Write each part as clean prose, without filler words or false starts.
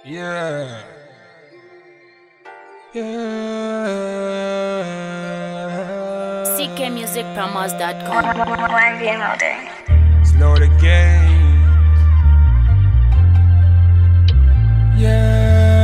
Yeah. Yeah. ckmusicpromos.com. Slow the game. Yeah.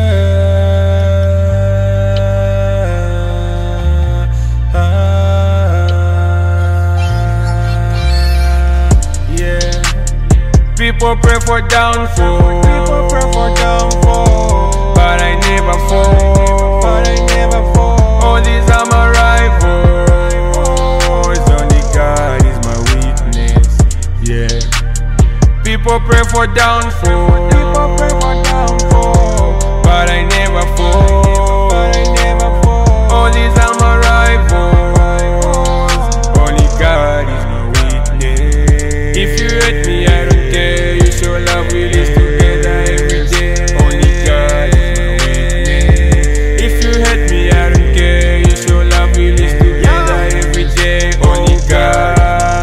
Yeah. People pray for downfall. People pray for downfall. But I never fall. But I never fall. All these are my rivals. Only God is my witness. Yeah. People pray for downfall. People pray for downfall. But I never fall. But I never fall. All these are my rivals. Only God is my witness. If you hate me, I don't care. You show love, we live together every day. Only God is my witness. If you hate me, I don't care. You show love, we live together every day. Only God.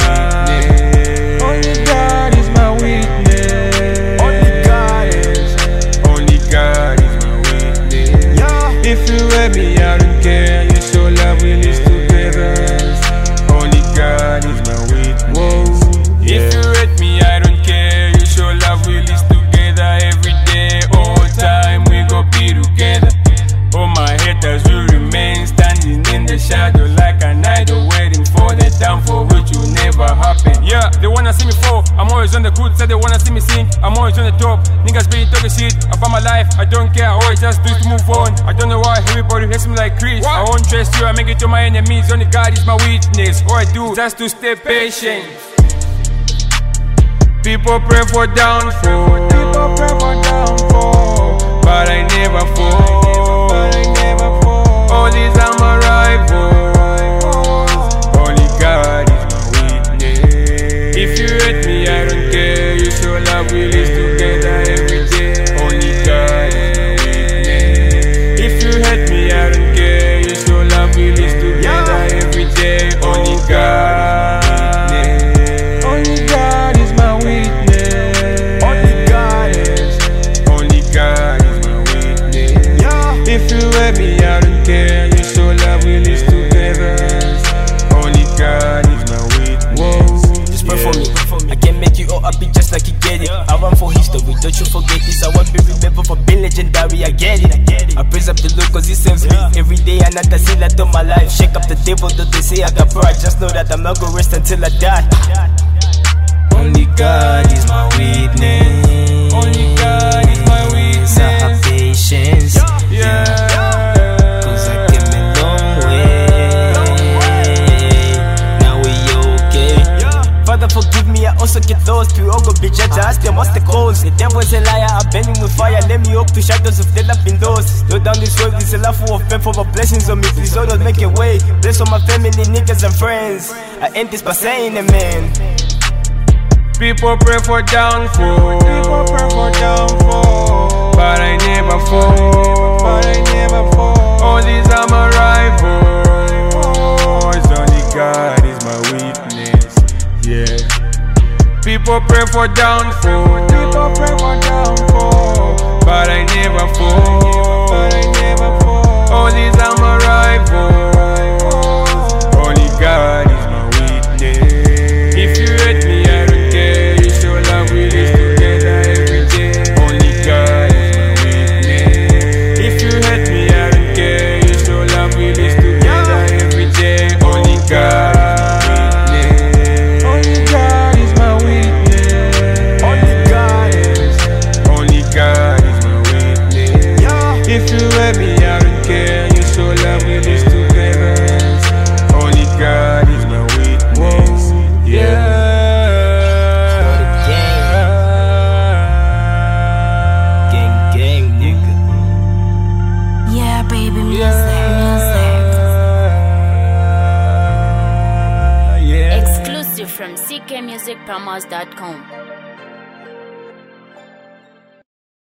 Only God is my witness. Only God is my witness. If you hate me, I don't care. You show love, we live together. Only God is my witness. If you hate me, I don't care. You show love, we live together every day. All time we go be together. All my haters will remain standing in the shadow like an idol, waiting for the downfall which will never happen. Yeah, they wanna see me fall. I'm always on the cool side, they wanna see me sing. I'm always on the top. Niggas be talking shit about my life. I don't care, I always just do to move on. I don't know why everybody hates me like Chris. I won't trust you, I make it to my enemies. Only God is my witness. All I do is just to stay patient. People pray for downfall. People pray for downfall. But I never fall. But I never fall. All these are my rivals. Only God is my witness. If you hate me, I don't care. You show love, we live together every day. Only God is my witness. If you hate me, I don't care. You show love, we live together every day. Only God. Only God is my witness. Only God is my witness. If you hate me, I don't care. You show love, we live together. Only God is my witness. Just pray for me. I can make you all happy just like you get it. I run for history, don't you forget this. I won't be remembered for being legendary, I get it. I praise up the Lord cause he saves me. Every day another seal to my life. Shake up the devil, though they say I got pride. Just know that I'm not gonna rest until I die. Only God is my witness. Only God is my witness. I have patience. Yeah. Cause I came a long way. Now we okay. Father forgive me, I also get lost. We all go be judged, I ask them what's the cause. The devil's a liar, I'm burning with fire. Let me walk through shadows of death up in doors. Go down this road, it's a life full of pain for my blessings on me. Please all don't make a way. Bless all my family, niggas and friends. I end this by saying amen. People pray for downfall. People pray for downfall. But I never fall. But I never fall. All these are my rivals. Only God is my witness. Yeah. People pray for downfall. People pray for downfall. But I never fall. But I never fall. All these are my rivals. Only God is my witness. If you hate me, I don't care. You show love, we live together every day. Only God is my witness. If you hate me, I don't care. You show love, we live together every day. Only God. Only God is my witness. Only God is my witness. If you hate me, I don't care. You show love, we live together. Only God is my witness. Yeah. Yeah, baby, music. Yeah. Exclusive from ckmusicpromos.com.